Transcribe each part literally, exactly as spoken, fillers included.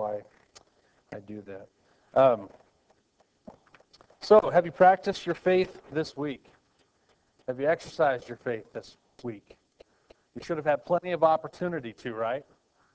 why I do that. Um, so, have you practiced your faith this week? Have you exercised your faith this week? You should have had plenty of opportunity to, right?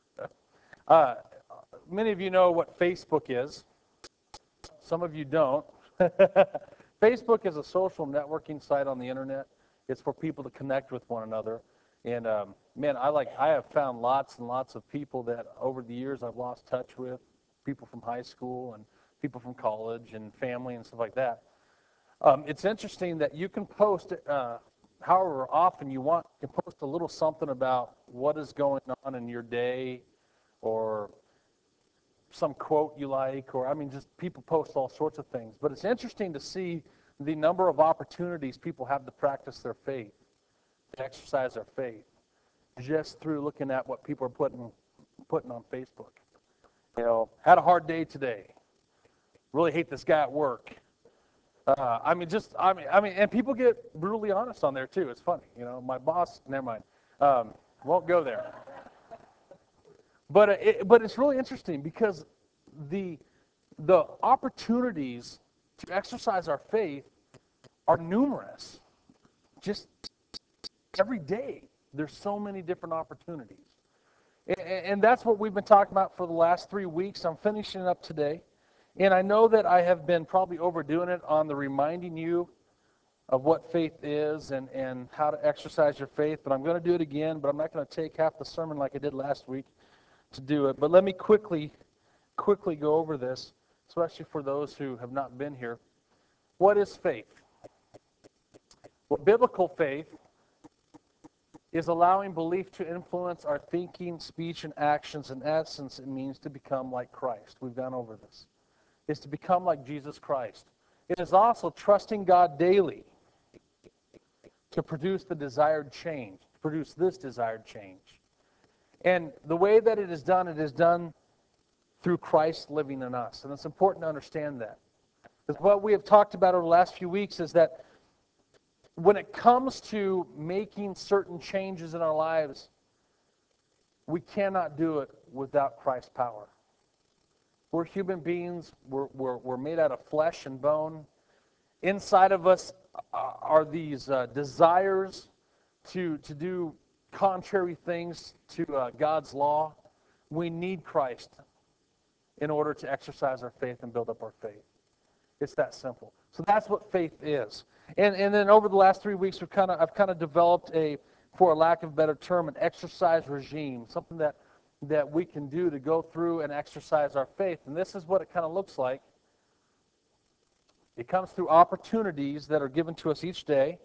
Uh, many of you know what Facebook is. Some of you don't. Facebook is a social networking site on the internet. It's for people to connect with one another. And um, man, I like I have found lots and lots of people that over the years I've lost touch with, people from high school and people from college and family and stuff like that. Um, it's interesting that you can post uh, however often you want. You can post a little something about what is going on in your day, or some quote you like, or I mean, just people post all sorts of things. But it's interesting to see the number of opportunities people have to practice their faith, to exercise their faith, just through looking at what people are putting putting on Facebook. You know, had a hard day today. Really hate this guy at work. Uh, I mean, just I mean, I mean, and people get brutally honest on there too. It's funny, you know. My boss, never mind, um, won't go there. But it, but it's really interesting because the the opportunities to exercise our faith are numerous. Just every day, there's so many different opportunities, and, and that's what we've been talking about for the last three weeks. I'm finishing up today. And I know that I have been probably overdoing it on the reminding you of what faith is and, and how to exercise your faith, but I'm going to do it again, but I'm not going to take half the sermon like I did last week to do it. But let me quickly, quickly go over this, especially for those who have not been here. What is faith? Well, biblical faith is allowing belief to influence our thinking, speech, and actions. In essence, it means to become like Christ. We've gone over this. Is to become like Jesus Christ. It is also trusting God daily to produce the desired change, to produce this desired change. And the way that it is done, it is done through Christ living in us. And it's important to understand that. Because what we have talked about over the last few weeks is that when it comes to making certain changes in our lives, we cannot do it without Christ's power. We're human beings. We're, we're, we're made out of flesh and bone. Inside of us are these uh, desires to, to do contrary things to uh, God's law. We need Christ in order to exercise our faith and build up our faith. It's that simple. So that's what faith is. And, and then over the last three weeks, we've kind of I've kind of developed a, for a lack of a better term, an exercise regime, something that that we can do to go through and exercise our faith. And this is what it kind of looks like. It comes through opportunities that are given to us each day.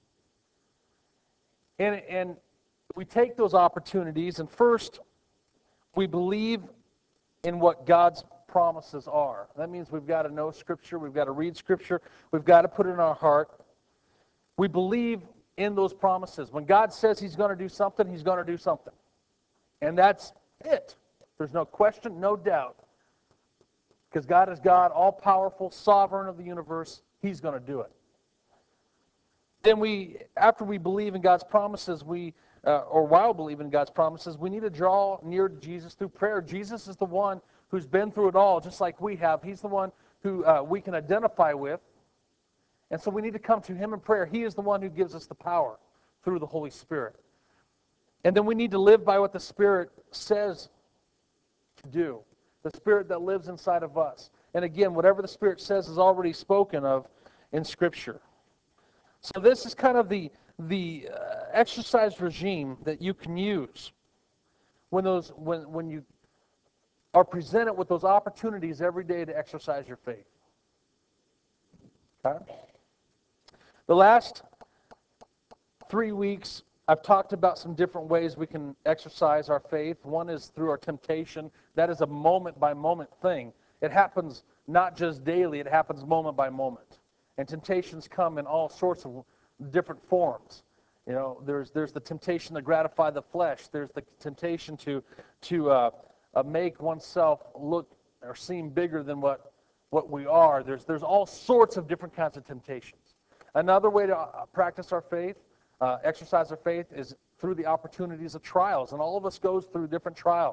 And, and we take those opportunities, and first, we believe in what God's promises are. That means we've got to know Scripture, we've got to read Scripture, we've got to put it in our heart. We believe in those promises. When God says He's going to do something, He's going to do something. And that's it. There's no question, no doubt. Because God is God, all-powerful, sovereign of the universe. He's going to do it. Then we, after we believe in God's promises, we, uh, or while believing in God's promises, we need to draw near to Jesus through prayer. Jesus is the one who's been through it all, just like we have. He's the one who uh, we can identify with. And so we need to come to Him in prayer. He is the one who gives us the power through the Holy Spirit. And then we need to live by what the Spirit says to do. The Spirit that lives inside of us. And again, whatever the Spirit says is already spoken of in Scripture. So this is kind of the, the uh, exercise regime that you can use when, those, when, when you are presented with those opportunities every day to exercise your faith. Okay? The last three weeks, I've talked about some different ways we can exercise our faith. One is through our temptation. That is a moment-by-moment thing. It happens not just daily, it happens moment by moment. And temptations come in all sorts of different forms. You know, there's there's the temptation to gratify the flesh. There's the temptation to to uh, uh, make oneself look or seem bigger than what what we are. There's there's all sorts of different kinds of temptations. Another way to uh, practice our faith, uh, exercise our faith, is through the opportunities of trials. And all of us goes through different trials.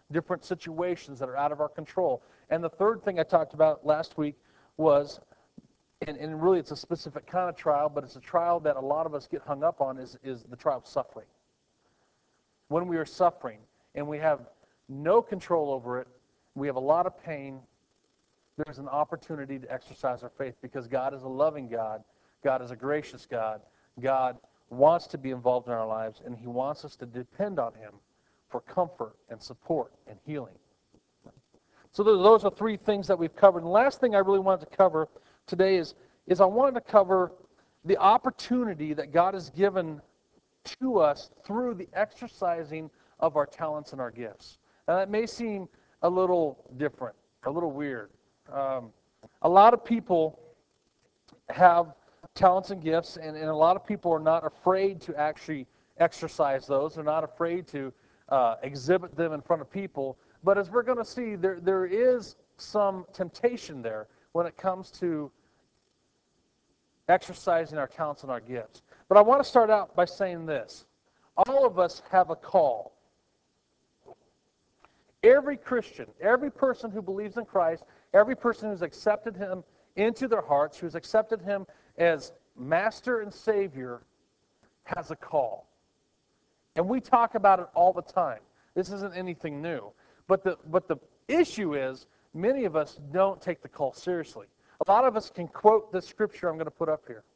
different situations that are out of our control. And the third thing I talked about last week was, and, and really it's a specific kind of trial, but it's a trial that a lot of us get hung up on, is, is the trial of suffering. When we are suffering and we have no control over it, we have a lot of pain, there's an opportunity to exercise our faith, because God is a loving God. God is a gracious God. God wants to be involved in our lives, and he wants us to depend on him for comfort and support and healing. So those are three things that we've covered. And the last thing I really wanted to cover today is, is I wanted to cover the opportunity that God has given to us through the exercising of our talents and our gifts. Now that may seem a little different, a little weird. Um, a lot of people have talents and gifts, and, and a lot of people are not afraid to actually exercise those. They're not afraid to uh, exhibit them in front of people. But as we're going to see, there there is some temptation there when it comes to exercising our talents and our gifts. But I want to start out by saying this. All of us have a call. Every Christian, every person who believes in Christ, every person who's accepted him into their hearts, who's accepted him as Master and Savior, has a call. And we talk about it all the time. This isn't anything new. But the, but the issue is, many of us don't take the call seriously. A lot of us can quote the scripture I'm going to put up here.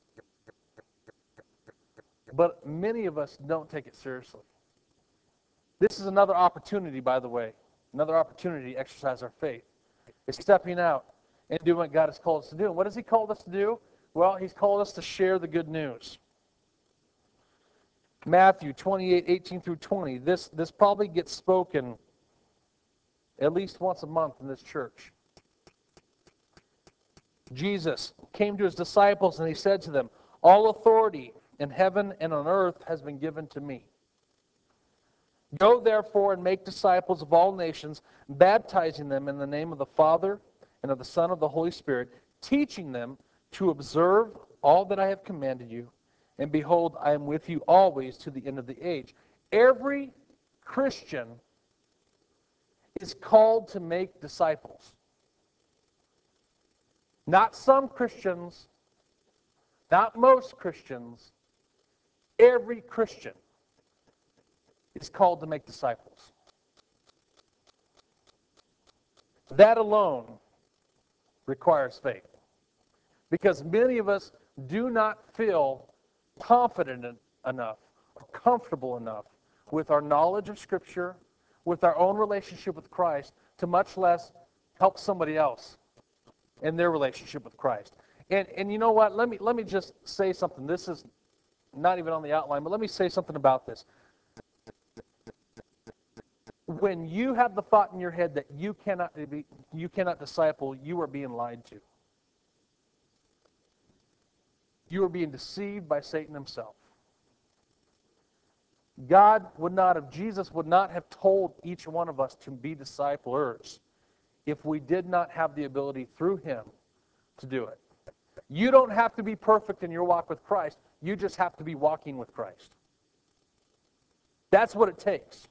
But many of us don't take it seriously. This is another opportunity, by the way, another opportunity to exercise our faith. It's stepping out and doing what God has called us to do. And what has he called us to do? Well, he's called us to share the good news. Matthew twenty-eight, eighteen through twenty. This, this probably gets spoken at least once a month in this church. Jesus came to his disciples and he said to them, "All authority in heaven and on earth has been given to me. Go therefore and make disciples of all nations, baptizing them in the name of the Father and of the Son and of the Holy Spirit, teaching them to observe all that I have commanded you. And behold, I am with you always to the end of the age." Every Christian is called to make disciples. Not some Christians, not most Christians. Every Christian is called to make disciples. That alone requires faith. Because many of us do not feel confident enough or comfortable enough with our knowledge of Scripture, with our own relationship with Christ, to much less help somebody else in their relationship with Christ. And and you know what? Let me let me just say something. This is not even on the outline, but let me say something about this. When you have the thought in your head that you cannot be, you cannot disciple, you are being lied to. You are being deceived by Satan himself. God would not have, Jesus would not have told each one of us to be disciplers if we did not have the ability through him to do it. You don't have to be perfect in your walk with Christ. You just have to be walking with Christ. That's what it takes.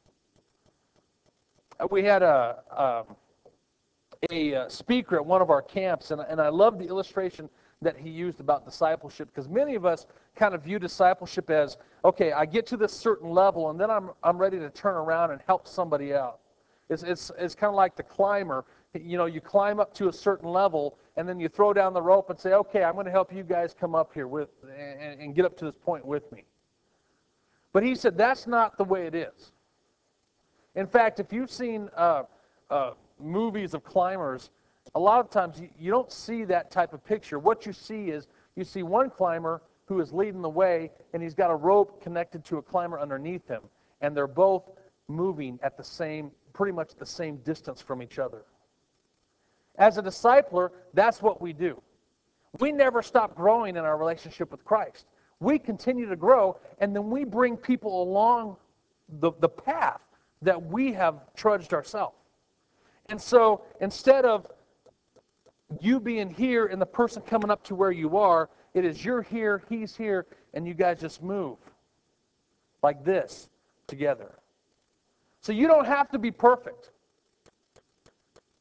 We had a, a, a speaker at one of our camps, and, and I love the illustration that he used about discipleship, because many of us kind of view discipleship as, okay, I get to this certain level, and then I'm I'm ready to turn around and help somebody out. It's it's it's kind of like the climber. You know, you climb up to a certain level, and then you throw down the rope and say, okay, I'm going to help you guys come up here with and, and get up to this point with me. But he said that's not the way it is. In fact, if you've seen uh, uh, movies of climbers, a lot of times you, you don't see that type of picture. What you see is you see one climber who is leading the way, and he's got a rope connected to a climber underneath him, and they're both moving at the same, pretty much the same distance from each other. As a discipler, that's what we do. We never stop growing in our relationship with Christ. We continue to grow, and then we bring people along the, the path that we have trudged ourselves. And so instead of you being here and the person coming up to where you are, it is you're here, he's here, and you guys just move like this together. So you don't have to be perfect.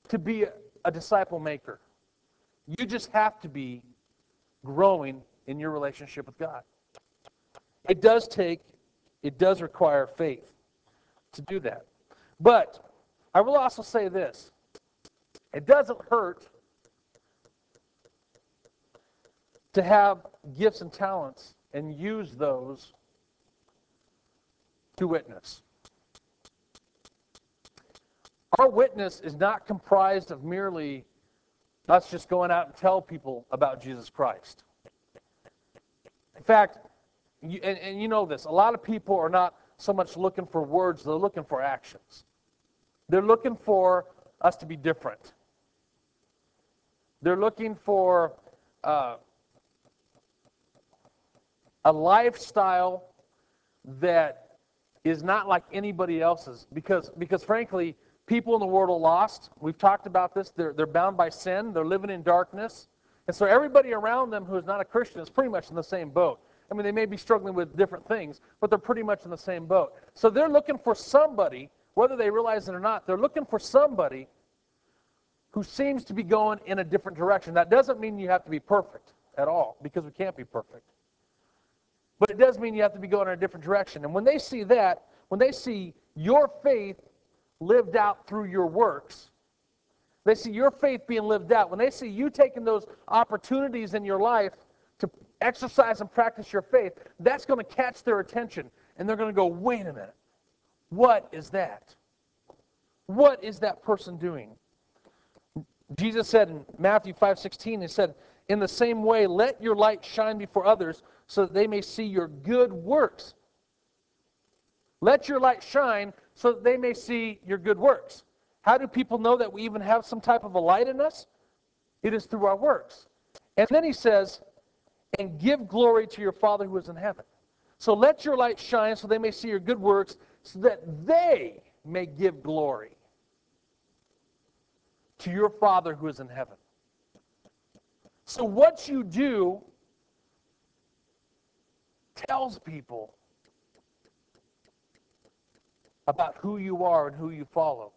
to be a, a disciple maker. You just have to be growing in your relationship with God. It does take, it does require faith to do that. But I will also say this. It doesn't hurt to have gifts and talents and use those to witness. Our witness is not comprised of merely us just going out and tell people about Jesus Christ. In fact, you, and, and you know this, a lot of people are not so much looking for words, they're looking for actions. They're looking for us to be different. They're looking for uh, a lifestyle that is not like anybody else's. Because, because frankly, people in the world are lost. We've talked about this. They're, they're bound by sin. They're living in darkness. And so everybody around them who is not a Christian is pretty much in the same boat. I mean, they may be struggling with different things, but they're pretty much in the same boat. So they're looking for somebody, whether they realize it or not, they're looking for somebody who seems to be going in a different direction. That doesn't mean you have to be perfect at all, because we can't be perfect. But it does mean you have to be going in a different direction. And when they see that, when they see your faith lived out through your works, they see your faith being lived out, when they see you taking those opportunities in your life to exercise and practice your faith, that's going to catch their attention. And they're going to go, wait a minute, what is that? What is that person doing? Jesus said in Matthew five sixteen, he said, in the same way, let your light shine before others so that they may see your good works. Let your light shine so that they may see your good works. How do people know that we even have some type of a light in us? It is through our works. And then he says, and give glory to your Father who is in heaven. So let your light shine so they may see your good works, so that they may give glory to your Father who is in heaven. So what you do tells people about who you are and who you follow.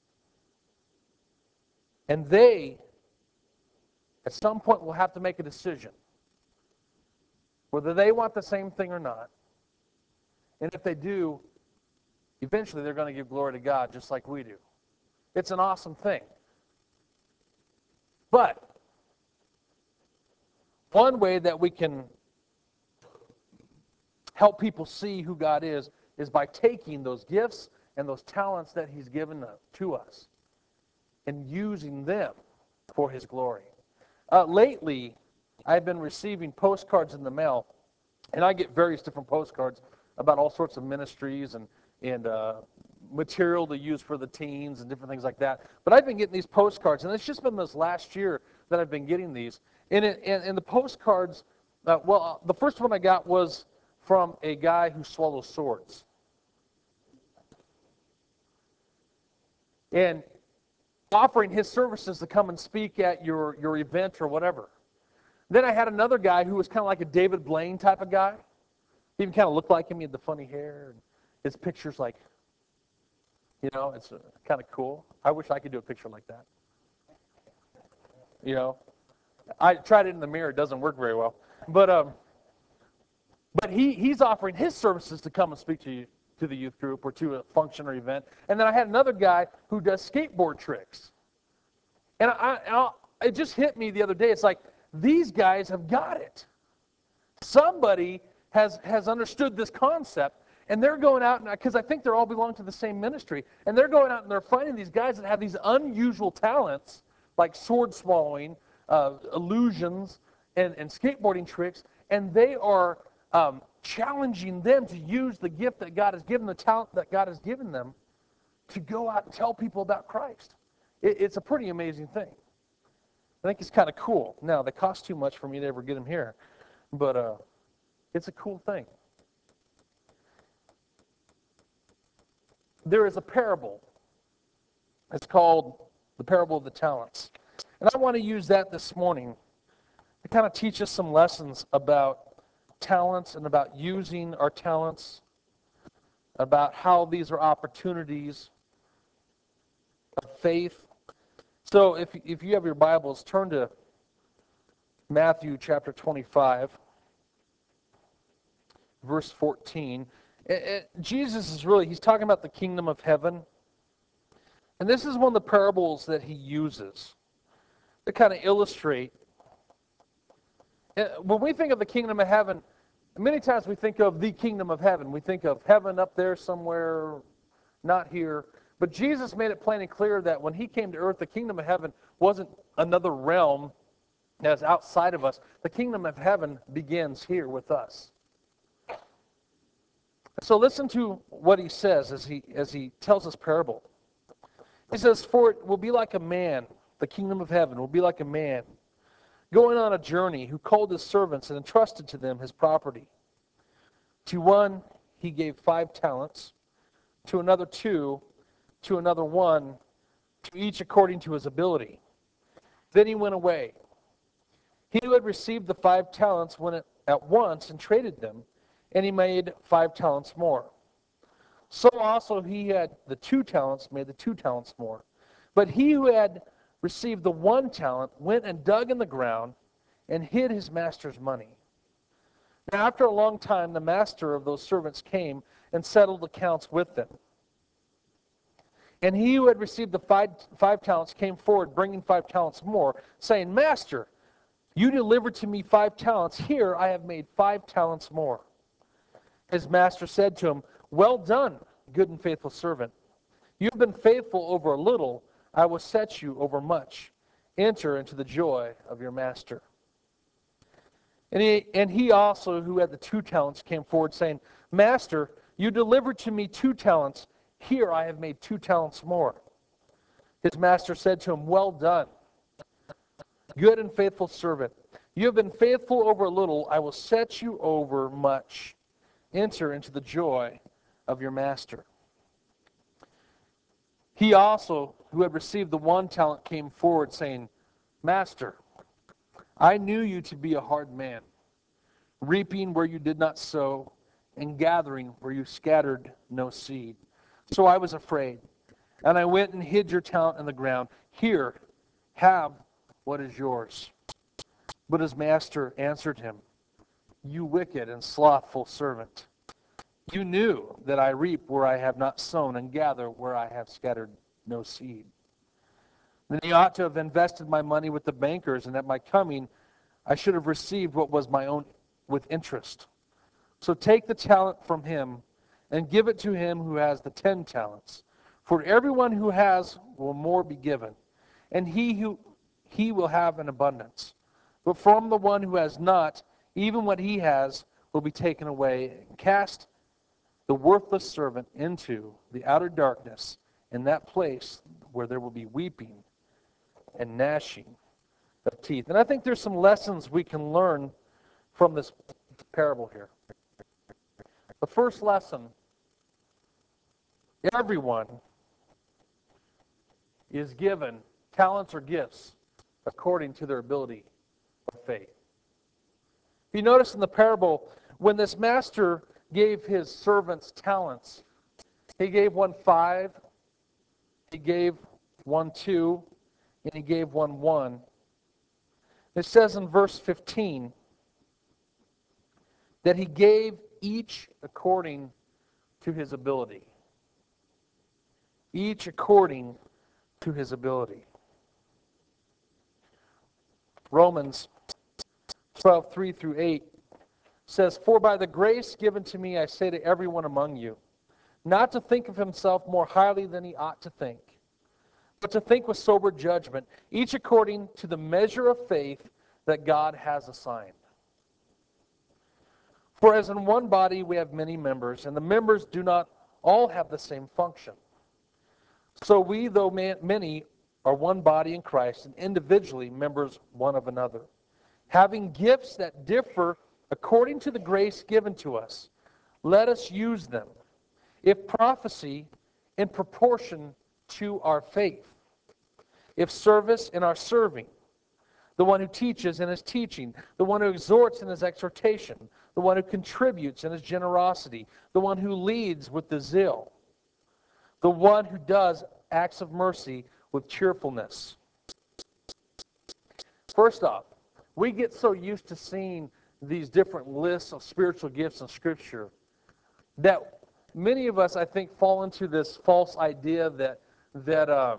And they, at some point, will have to make a decision whether they want the same thing or not. And if they do, eventually they're going to give glory to God just like we do. It's an awesome thing. But one way that we can help people see who God is is by taking those gifts and those talents that He's given to us and using them for His glory. Uh, lately, I've been receiving postcards in the mail, and I get various different postcards about all sorts of ministries and, and uh, material to use for the teens and different things like that. But I've been getting these postcards, and it's just been this last year that I've been getting these. And, it, and, and the postcards, uh, well, uh, the first one I got was from a guy who swallows swords. And offering his services to come and speak at your, your event or whatever. Then I had another guy who was kind of like a David Blaine type of guy. He even kind of looked like him. He had the funny hair. And his picture's like, you know, it's uh, kind of cool. I wish I could do a picture like that. You know, I tried it in the mirror. It doesn't work very well. But um, but he he's offering his services to come and speak to you, to the youth group or to a function or event. And then I had another guy who does skateboard tricks. And I, I it just hit me the other day. It's like, these guys have got it. Somebody has has understood this concept, and they're going out, because I think they all belong to the same ministry, and they're going out and they're finding these guys that have these unusual talents, like sword swallowing, uh, illusions, and, and skateboarding tricks, and they are um, challenging them to use the gift that God has given, the talent that God has given them, to go out and tell people about Christ. It, it's a pretty amazing thing. I think it's kind of cool. Now, they cost too much for me to ever get them here, but uh, it's a cool thing. There is a parable. It's called the parable of the talents. And I want to use that this morning to kind of teach us some lessons about talents and about using our talents, about how these are opportunities of faith. So if, if you have your Bibles, turn to Matthew chapter twenty-five, verse fourteen. It, it, Jesus is really, he's talking about the kingdom of heaven. And this is one of the parables that he uses to kind of illustrate. When we think of the kingdom of heaven, many times we think of the kingdom of heaven. We think of heaven up there somewhere, not here. But Jesus made it plain and clear that when he came to earth, the kingdom of heaven wasn't another realm that's outside of us. The kingdom of heaven begins here with us. So listen to what he says as he as he tells this parable. He says, "For it will be like a man, the kingdom of heaven will be like a man going on a journey who called his servants and entrusted to them his property. To one he gave five talents, to another two, to another one, to each according to his ability. Then he went away. He who had received the five talents went at once and traded them, and he made five talents more. So also he had the two talents made the two talents more. But he who had received the one talent went and dug in the ground and hid his master's money. Now after a long time the master of those servants came and settled accounts with them. And he who had received the five, five talents came forward, bringing five talents more, saying, Master, you delivered to me five talents. Here I have made five talents more. His master said to him, Well done, good and faithful servant. You have been faithful over a little. I will set you over much. Enter into the joy of your master. And he, and he also, who had the two talents, came forward, saying, Master, you delivered to me two talents. Here I have made two talents more. His master said to him, Well done, good and faithful servant. You have been faithful over a little. I will set you over much. Enter into the joy of your master. He also, who had received the one talent, came forward, saying, Master, I knew you to be a hard man, reaping where you did not sow, and gathering where you scattered no seed. So I was afraid, and I went and hid your talent in the ground. Here, have what is yours. But his master answered him, You wicked and slothful servant. You knew that I reap where I have not sown and gather where I have scattered no seed. Then you ought to have invested my money with the bankers, and at my coming I should have received what was my own with interest. So take the talent from him and give it to him who has the ten talents. For everyone who has will more be given, and he who he will have an abundance. But from the one who has not, even what he has will be taken away. Cast the worthless servant into the outer darkness, in that place where there will be weeping and gnashing of teeth. And I think there's some lessons we can learn from this parable here. The first lesson, everyone is given talents or gifts according to their ability of faith. If you notice in the parable, when this master gave his servants talents, he gave one five, he gave one two, and he gave one one. It says in verse fifteen that he gave each according to his ability. Each according to his ability. Romans twelve, three through eight says, For by the grace given to me I say to everyone among you, not to think of himself more highly than he ought to think, but to think with sober judgment, each according to the measure of faith that God has assigned. For as in one body we have many members, and the members do not all have the same function. So we, though many, are one body in Christ, and individually members one of another, having gifts that differ according to the grace given to us. Let us use them. If prophecy, in proportion to our faith. If service, in our serving. The one who teaches in his teaching. The one who exhorts in his exhortation. The one who contributes in his generosity. The one who leads with the zeal. The one who does acts of mercy with cheerfulness. First off, we get so used to seeing these different lists of spiritual gifts in Scripture that many of us, I think, fall into this false idea that that uh,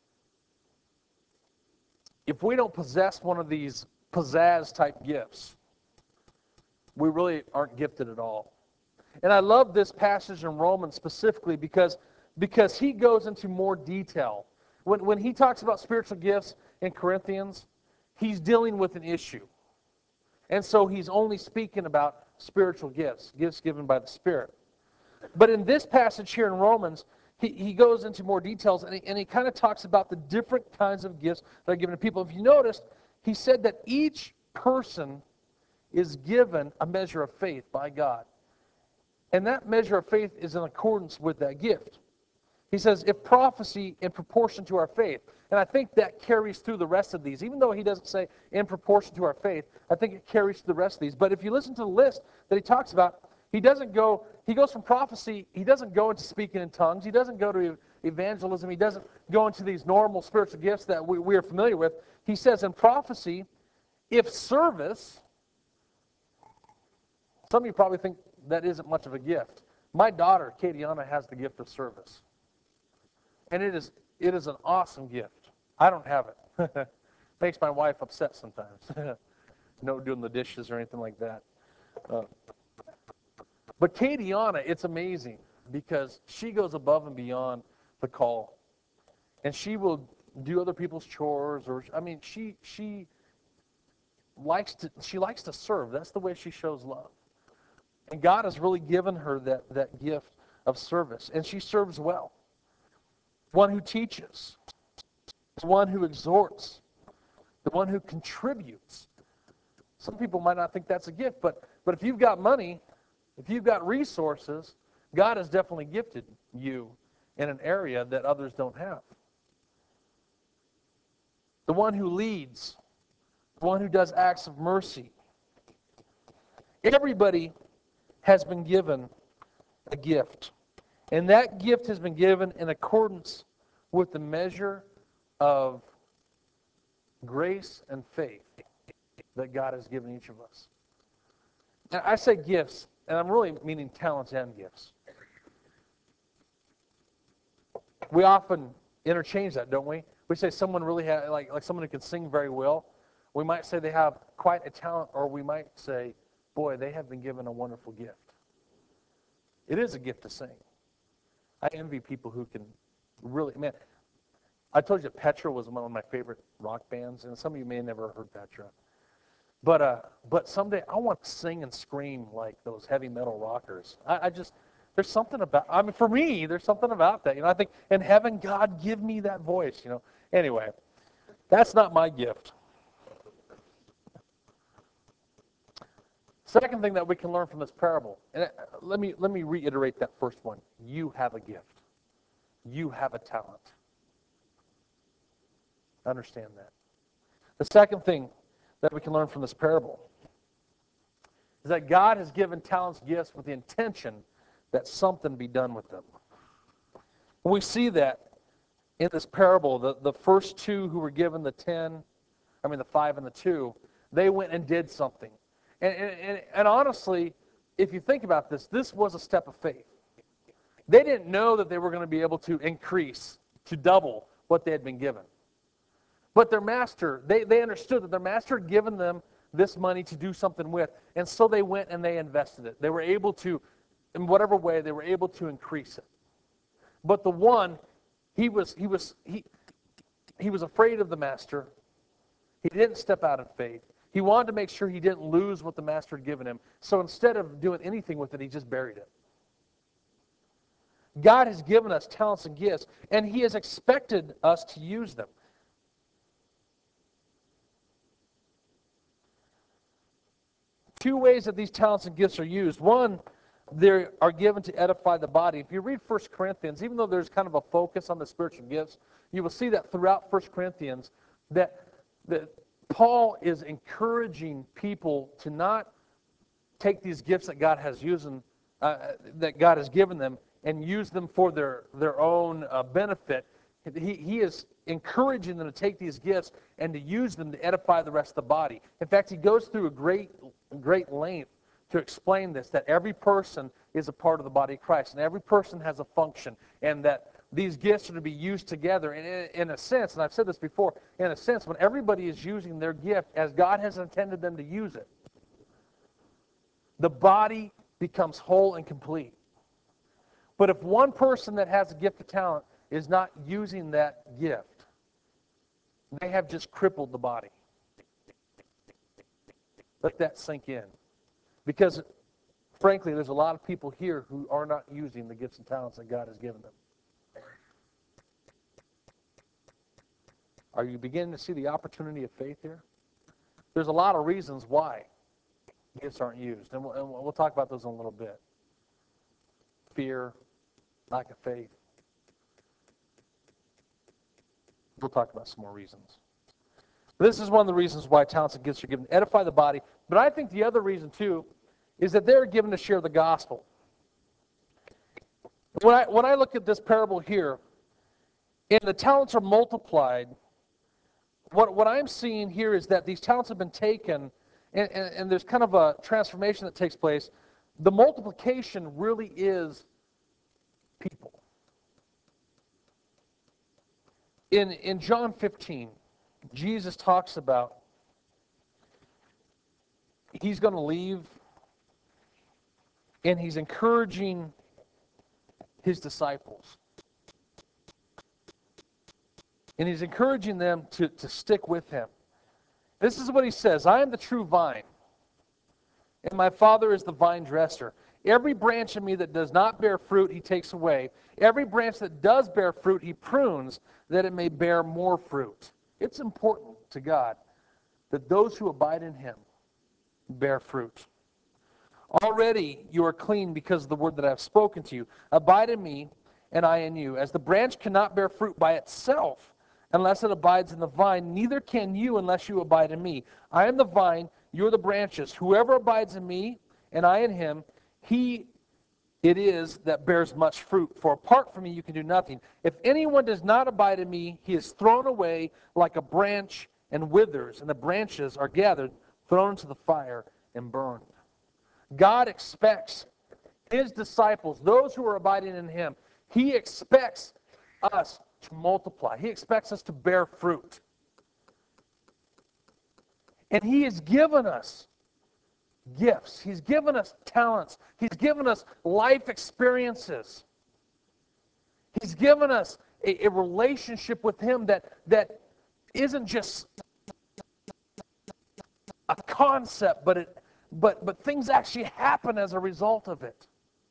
if we don't possess one of these pizzazz type gifts, we really aren't gifted at all. And I love this passage in Romans specifically because, because he goes into more detail. When, when he talks about spiritual gifts in Corinthians, he's dealing with an issue. And so he's only speaking about spiritual gifts, gifts given by the Spirit. But in this passage here in Romans, he, he goes into more details, and he, and he kind of talks about the different kinds of gifts that are given to people. If you noticed, he said that each person is given a measure of faith by God. And that measure of faith is in accordance with that gift. He says, if prophecy in proportion to our faith, and I think that carries through the rest of these, even though he doesn't say in proportion to our faith, I think it carries through the rest of these. But if you listen to the list that he talks about, he doesn't go, he goes from prophecy, he doesn't go into speaking in tongues, he doesn't go to evangelism, he doesn't go into these normal spiritual gifts that we, we are familiar with. He says in prophecy, if service, some of you probably think that isn't much of a gift. My daughter, Katiana, has the gift of service. And it is it is an awesome gift. I don't have it. Makes my wife upset sometimes. No doing the dishes or anything like that. Uh, but Katiana, it's amazing because she goes above and beyond the call. And she will do other people's chores, or I mean, she she likes to she likes to serve. That's the way she shows love. And God has really given her that, that gift of service. And she serves well. One who teaches, the one who exhorts, the one who contributes. Some people might not think that's a gift, but, but if you've got money, if you've got resources, God has definitely gifted you in an area that others don't have. The one who leads, the one who does acts of mercy. Everybody has been given a gift. And that gift has been given in accordance with the measure of grace and faith that God has given each of us. And I say gifts, and I'm really meaning talents and gifts. We often interchange that, don't we? We say someone really has, like, like someone who can sing very well. We might say they have quite a talent, or we might say, boy, they have been given a wonderful gift. It is a gift to sing. I envy people who can really, man, I told you Petra was one of my favorite rock bands, and some of you may have never heard Petra. But uh, but someday I want to sing and scream like those heavy metal rockers. I, I just, there's something about, I mean, for me, there's something about that. You know, I think in heaven, God, give me that voice, you know. Anyway, that's not my gift. Second thing that we can learn from this parable, and let me let me reiterate that first one. You have a gift. You have a talent. Understand that. The second thing that we can learn from this parable is that God has given talents, gifts with the intention that something be done with them. We see that in this parable. The, the first two who were given the ten, I mean the five and the two, they went and did something. And, and, and honestly, if you think about this, this was a step of faith. They didn't know that they were going to be able to increase, to double what they had been given. But their master, they, they understood that their master had given them this money to do something with, and so they went and they invested it. They were able to, in whatever way, they were able to increase it. But the one, he was he was he he was afraid of the master. He didn't step out in faith. He wanted to make sure he didn't lose what the master had given him. So instead of doing anything with it, he just buried it. God has given us talents and gifts, and he has expected us to use them. Two ways that these talents and gifts are used. One, they are given to edify the body. If you read First Corinthians, even though there's kind of a focus on the spiritual gifts, you will see that throughout First Corinthians that, that Paul is encouraging people to not take these gifts that God has used, uh, that God has given them, and use them for their, their own uh, benefit. He, he is encouraging them to take these gifts and to use them to edify the rest of the body. In fact, he goes through a great, great length to explain this, that every person is a part of the body of Christ, and every person has a function, and that these gifts are to be used together. And in, in a sense, and I've said this before, in a sense, when everybody is using their gift as God has intended them to use it, the body becomes whole and complete. But if one person that has a gift of talent is not using that gift, they have just crippled the body. Let that sink in. Because, frankly, there's a lot of people here who are not using the gifts and talents that God has given them. Are you beginning to see the opportunity of faith here? There's a lot of reasons why gifts aren't used, and we'll, and we'll talk about those in a little bit. Fear, lack of faith. We'll talk about some more reasons. This is one of the reasons why talents and gifts are given to edify the body. But I think the other reason, too, is that they're given to share the gospel. When I, when I look at this parable here, and the talents are multiplied, what, what I'm seeing here is that these talents have been taken, and, and, and there's kind of a transformation that takes place. The multiplication really is people. In, in John fifteen, Jesus talks about he's going to leave, and he's encouraging his disciples. And he's encouraging them to, to stick with him. This is what he says: I am the true vine, and my Father is the vine dresser. Every branch in me that does not bear fruit, he takes away. Every branch that does bear fruit, he prunes, that it may bear more fruit. It's important to God that those who abide in him bear fruit. Already you are clean because of the word that I have spoken to you. Abide in me, and I in you. As the branch cannot bear fruit by itself unless it abides in the vine, neither can you unless you abide in me. I am the vine, you are the branches. Whoever abides in me, and I in him, he it is that bears much fruit. For apart from me you can do nothing. If anyone does not abide in me, he is thrown away like a branch and withers, and the branches are gathered, thrown into the fire, and burned. God expects his disciples, those who are abiding in him, he expects us to multiply. He expects us to bear fruit. And he has given us gifts. He's given us talents. He's given us life experiences. He's given us a, a relationship with him that, that isn't just a concept, but, it, but, but things actually happen as a result of it.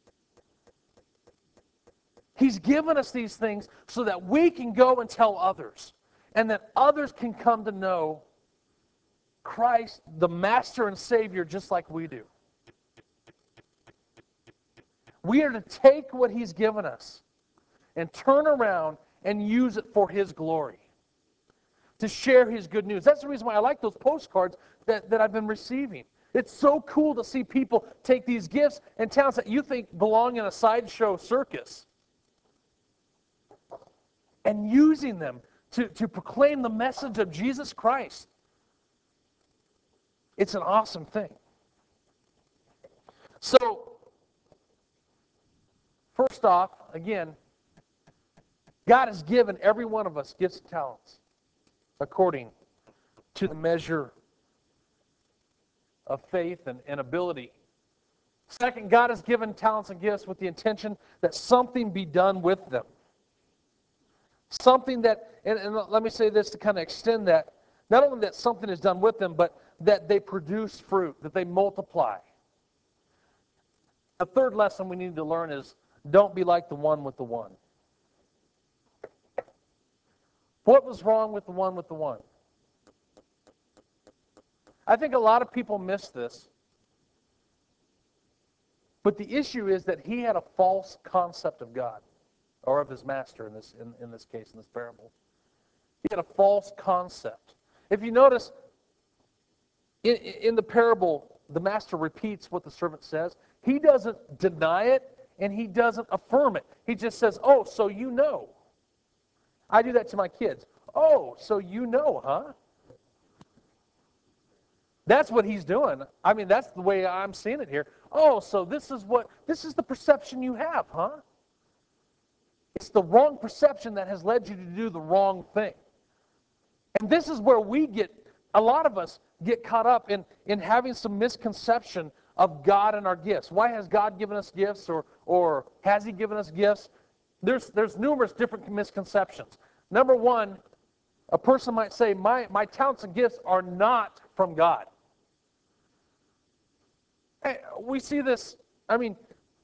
He's given us these things so that we can go and tell others, and that others can come to know Christ, the Master and Savior, just like we do. We are to take what he's given us and turn around and use it for his glory, to share his good news. That's the reason why I like those postcards that, that I've been receiving. It's so cool to see people take these gifts and talents that you think belong in a sideshow circus and using them to, to proclaim the message of Jesus Christ. It's an awesome thing. So, first off, again, God has given every one of us gifts and talents according to the measure of faith and, and ability. Second, God has given talents and gifts with the intention that something be done with them. Something that, and, and let me say this to kind of extend that, not only that something is done with them, but that they produce fruit, that they multiply. A third lesson we need to learn is don't be like the one with the one. What was wrong with the one with the one? I think a lot of people miss this. But the issue is that he had a false concept of God, or of his master in this, in, in this case, in this parable. He had a false concept. If you notice, in, in the parable, the master repeats what the servant says. He doesn't deny it, and he doesn't affirm it. He just says, oh, so you know. I do that to my kids. Oh, so you know, huh? That's what he's doing. I mean, that's the way I'm seeing it here. Oh, so this is what, this is the perception you have, huh? It's the wrong perception that has led you to do the wrong thing. And this is where we get, a lot of us get caught up in, in having some misconception of God and our gifts. Why has God given us gifts, or, or has he given us gifts? There's, there's numerous different misconceptions. Number one, a person might say, my, my talents and gifts are not from God. Hey, we see this, I mean,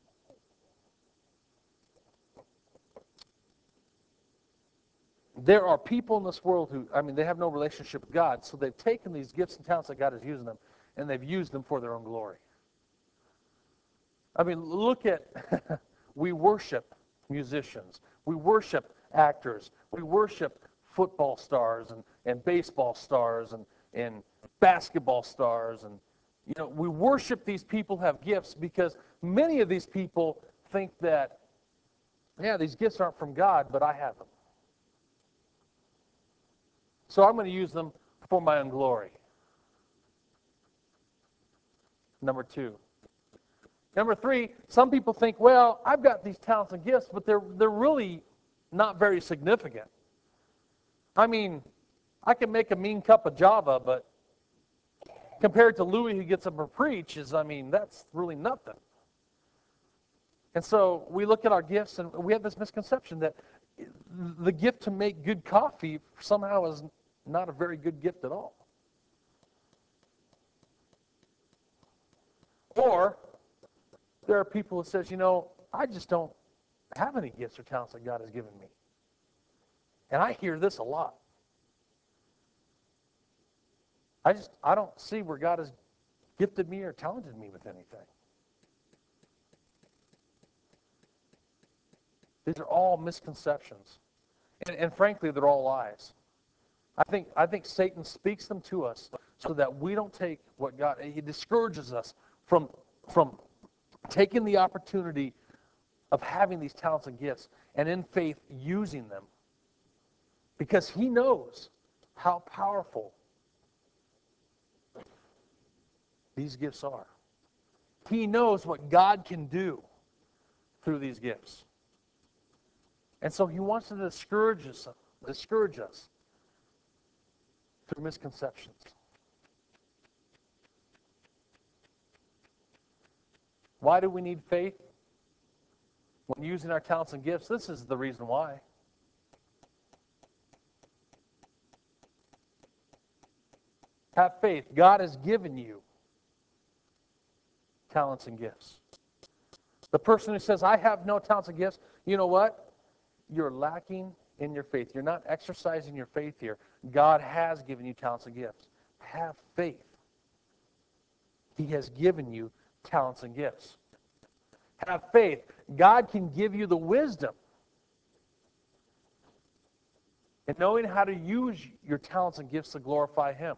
there are people in this world who, I mean, they have no relationship with God, so they've taken these gifts and talents that God is using them, and they've used them for their own glory. I mean, look at, we worship musicians, we worship actors, we worship football stars and, and baseball stars and, and basketball stars, and you know, we worship these people who have gifts because many of these people think that, yeah, these gifts aren't from God, but I have them. So I'm going to use them for my own glory. Number two. Number three, some people think, well, I've got these talents and gifts, but they're, they're really not very significant. I mean, I can make a mean cup of Java, but compared to Louis who gets up and preaches, I mean, that's really nothing. And so we look at our gifts and we have this misconception that the gift to make good coffee somehow is not a very good gift at all. Or there are people who says, you know, I just don't have any gifts or talents that God has given me. And I hear this a lot. I just, I don't see where God has gifted me or talented me with anything. These are all misconceptions. And, and frankly, they're all lies. I think, I think Satan speaks them to us so that we don't take what God, he discourages us from, from taking the opportunity of having these talents and gifts and in faith using them. Because he knows how powerful these gifts are. He knows what God can do through these gifts. And so he wants to discourage us, discourage us through misconceptions. Why do we need faith when using our talents and gifts? This is the reason why. Have faith. God has given you talents and gifts. The person who says, I have no talents and gifts, you know what? You're lacking in your faith. You're not exercising your faith here. God has given you talents and gifts. Have faith. He has given you talents and gifts. Have faith. God can give you the wisdom in knowing how to use your talents and gifts to glorify Him.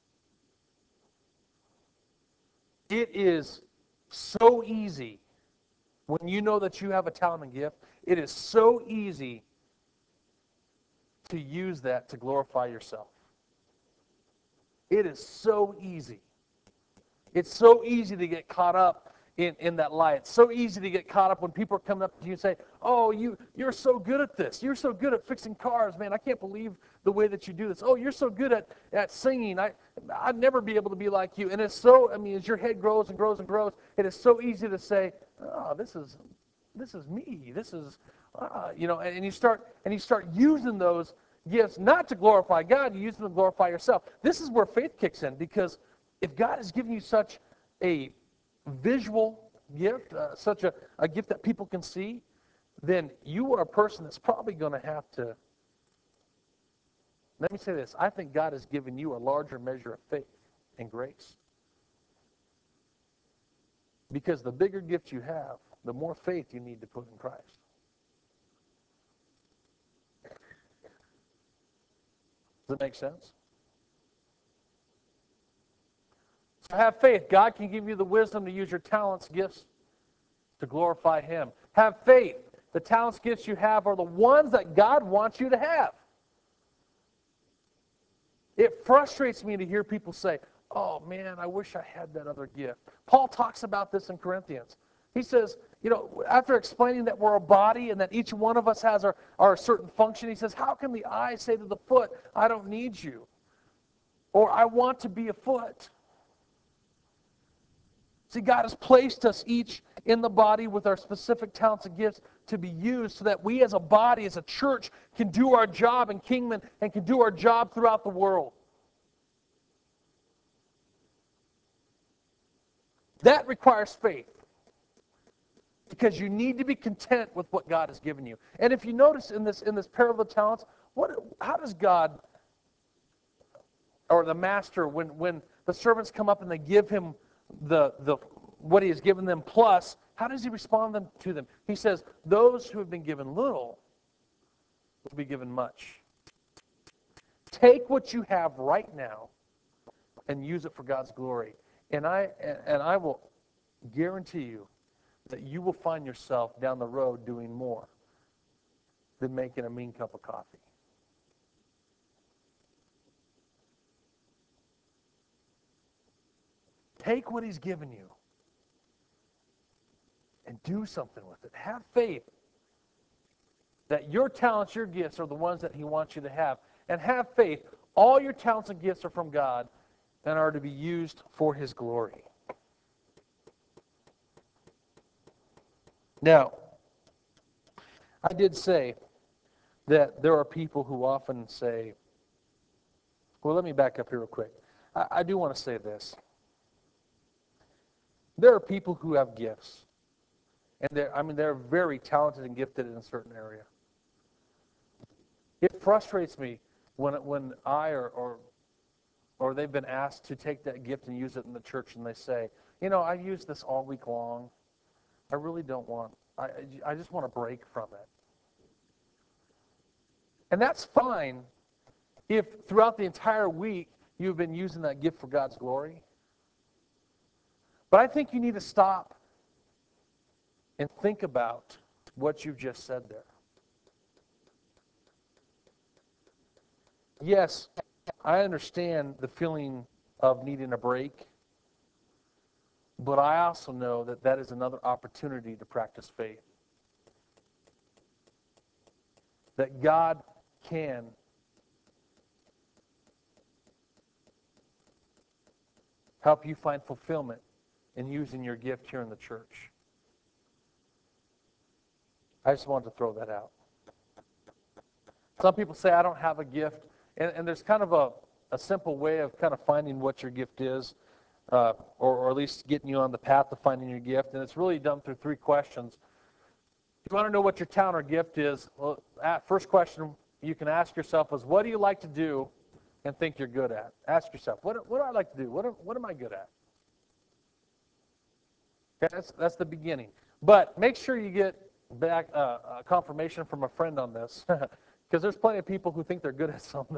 It is so easy when you know that you have a talent and gift. It is so easy to use that to glorify yourself. It is so easy. It's so easy to get caught up in, in that lie. It's so easy to get caught up when people are coming up to you and say, oh, you, you're so good at this. You're so good at fixing cars, man. I can't believe the way that you do this. Oh, you're so good at, at singing. I, I'd never be able to be like you. And it's so, I mean, as your head grows and grows and grows, it is so easy to say, oh, this is, this is me. This is, uh, you know, and, and you start, and you start using those gifts not to glorify God, you use them to glorify yourself. This is where faith kicks in, because if God has given you such a visual gift, uh, such a, a gift that people can see, then you are a person that's probably going to have to, let me say this, I think God has given you a larger measure of faith and grace. Because the bigger gift you have, the more faith you need to put in Christ. Does that make sense? So have faith. God can give you the wisdom to use your talents, gifts to glorify Him. Have faith. The talents, gifts you have are the ones that God wants you to have. It frustrates me to hear people say, oh man, I wish I had that other gift. Paul talks about this in Corinthians. He says, you know, after explaining that we're a body and that each one of us has our, our certain function, he says, how can the eye say to the foot, I don't need you? Or I want to be a foot. See, God has placed us each in the body with our specific talents and gifts to be used so that we as a body, as a church, can do our job in Kingman and can do our job throughout the world. That requires faith. Because you need to be content with what God has given you. And if you notice in this in this parable of the talents, what how does God or the master, when when the servants come up and they give him the the what he has given them plus, how does he respond them, to them? He says, those who have been given little will be given much. Take what you have right now and use it for God's glory. And I and I will guarantee you that you will find yourself down the road doing more than making a mean cup of coffee. Take what he's given you and do something with it. Have faith that your talents, your gifts are the ones that he wants you to have. And have faith, all your talents and gifts are from God and are to be used for his glory. Now, I did say that there are people who often say, well, let me back up here real quick. I, I do want to say this. There are people who have gifts. And they're, I mean, they're very talented and gifted in a certain area. It frustrates me when when I or, or or they've been asked to take that gift and use it in the church, and they say, you know, I use this all week long. I really don't want, I, I just want to break from it. And that's fine if throughout the entire week you've been using that gift for God's glory. But I think you need to stop and think about what you've just said there. Yes, I understand the feeling of needing a break, but I also know that that is another opportunity to practice faith. That God can help you find fulfillment in using your gift here in the church. I just wanted to throw that out. Some people say, I don't have a gift, and, and there's kind of a, a simple way of kind of finding what your gift is, uh, or, or at least getting you on the path to finding your gift, and it's really done through three questions. If you want to know what your talent or gift is, well, first question you can ask yourself is, what do you like to do and think you're good at? Ask yourself, what, what do I like to do? What, what am I good at? Okay, that's, that's the beginning. But make sure you get back uh, a confirmation from a friend on this, because there's plenty of people who think they're good at something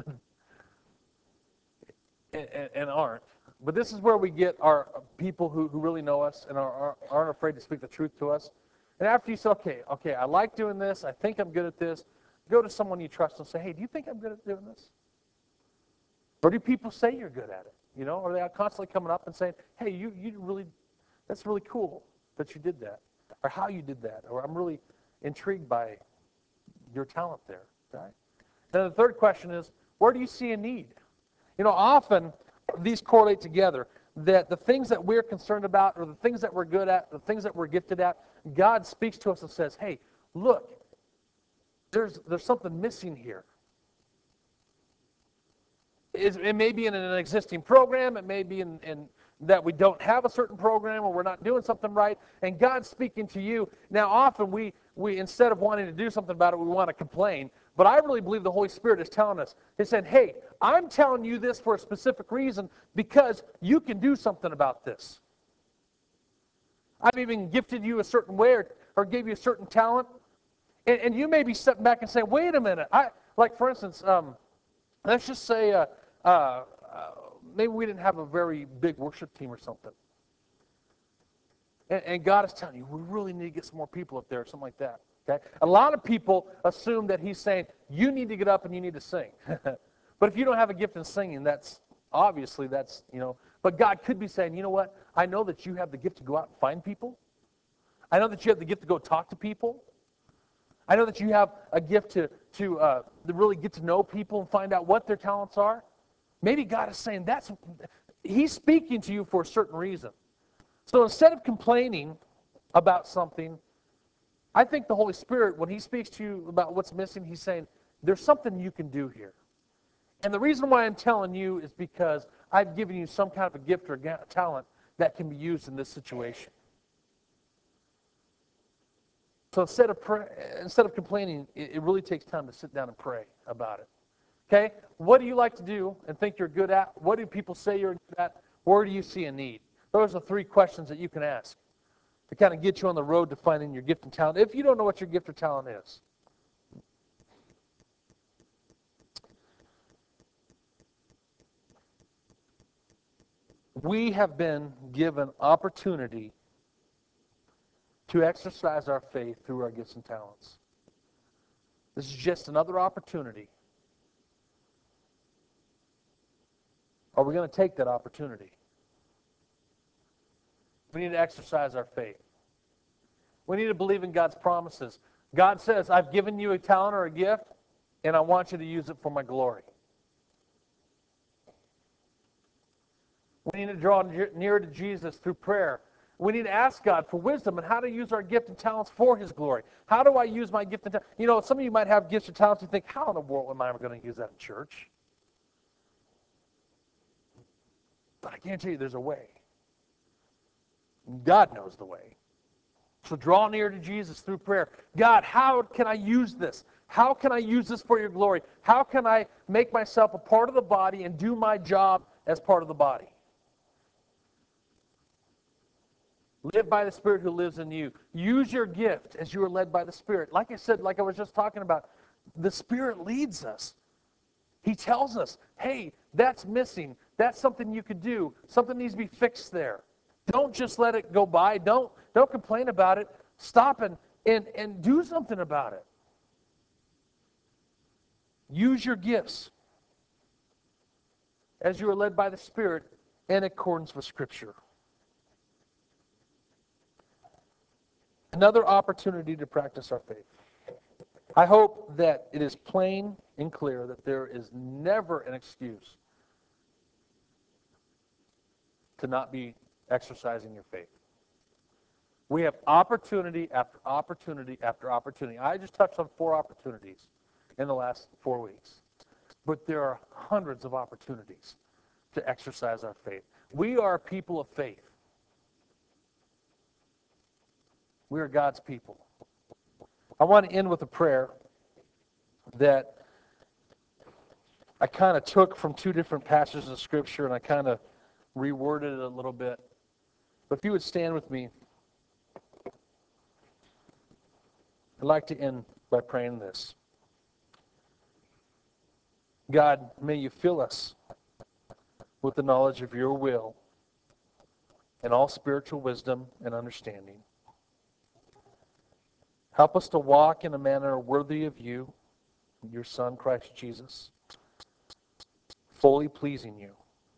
and, and, and aren't. But this is where we get our people who, who really know us and are, are, aren't afraid to speak the truth to us. And after you say, okay, okay, I like doing this, I think I'm good at this, go to someone you trust and say, hey, do you think I'm good at doing this? Or do people say you're good at it? You know, are they constantly coming up and saying, hey, you, you really, that's really cool that you did that, or how you did that, or I'm really intrigued by your talent there, right? Then the third question is, where do you see a need? You know, often these correlate together, that the things that we're concerned about or the things that we're good at, the things that we're gifted at, God speaks to us and says, hey, look, there's, there's something missing here. It may be in an existing program. It may be in, in that we don't have a certain program or we're not doing something right. And God's speaking to you. Now, often we, we instead of wanting to do something about it, we want to complain. But I really believe the Holy Spirit is telling us. He said, hey, I'm telling you this for a specific reason because you can do something about this. I've even gifted you a certain way or, or gave you a certain talent. And, and you may be stepping back and saying, wait a minute. I Like, for instance, um, let's just say... Uh, Uh, uh, maybe we didn't have a very big worship team or something. And, and God is telling you, we really need to get some more people up there or something like that. Okay? A lot of people assume that he's saying, you need to get up and you need to sing. But if you don't have a gift in singing, that's obviously that's, you know, but God could be saying, you know what? I know that you have the gift to go out and find people. I know that you have the gift to go talk to people. I know that you have a gift to, to, uh, to really get to know people and find out what their talents are. Maybe God is saying that's, He's speaking to you for a certain reason. So instead of complaining about something, I think the Holy Spirit, when He speaks to you about what's missing, He's saying, there's something you can do here. And the reason why I'm telling you is because I've given you some kind of a gift or a talent that can be used in this situation. So instead of pray, instead of complaining, it, it really takes time to sit down and pray about it. Okay? What do you like to do and think you're good at? What do people say you're good at? Where do you see a need? Those are three questions that you can ask to kind of get you on the road to finding your gift and talent, if you don't know what your gift or talent is. We have been given opportunity to exercise our faith through our gifts and talents. This is just another opportunity. Are we going to take that opportunity? We need to exercise our faith. We need to believe in God's promises. God says, I've given you a talent or a gift, and I want you to use it for my glory. We need to draw nearer to Jesus through prayer. We need to ask God for wisdom and how to use our gift and talents for His glory. How do I use my gift and talents? You know, some of you might have gifts or talents and think, how in the world am I ever going to use that in church? But I can't tell you there's a way. God knows the way. So draw near to Jesus through prayer. God, how can I use this? How can I use this for your glory? How can I make myself a part of the body and do my job as part of the body? Live by the Spirit who lives in you. Use your gift as you are led by the Spirit. Like I said, like I was just talking about, the Spirit leads us. He tells us, hey, that's missing. That's something you could do. Something needs to be fixed there. Don't just let it go by. Don't, don't complain about it. Stop and, and, and do something about it. Use your gifts as you are led by the Spirit in accordance with Scripture. Another opportunity to practice our faith. I hope that it is plain and clear that there is never an excuse to not be exercising your faith. We have opportunity after opportunity after opportunity. I just touched on four opportunities in the last four weeks. But there are hundreds of opportunities to exercise our faith. We are a people of faith. We are God's people. I want to end with a prayer that I kind of took from two different passages of Scripture and I kind of reworded it a little bit. But if you would stand with me, I'd like to end by praying this. God, may you fill us with the knowledge of your will and all spiritual wisdom and understanding. Help us to walk in a manner worthy of you, your Son, Christ Jesus, fully pleasing you.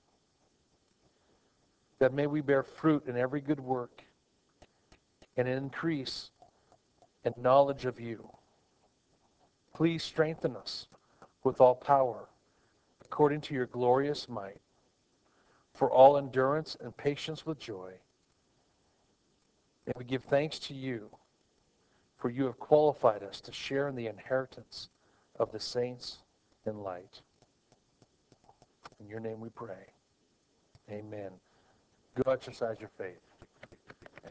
That may we bear fruit in every good work and increase in knowledge of you. Please strengthen us with all power according to your glorious might, for all endurance and patience with joy. And we give thanks to you, for you have qualified us to share in the inheritance of the saints in light. In your name we pray. Amen. Go exercise your faith.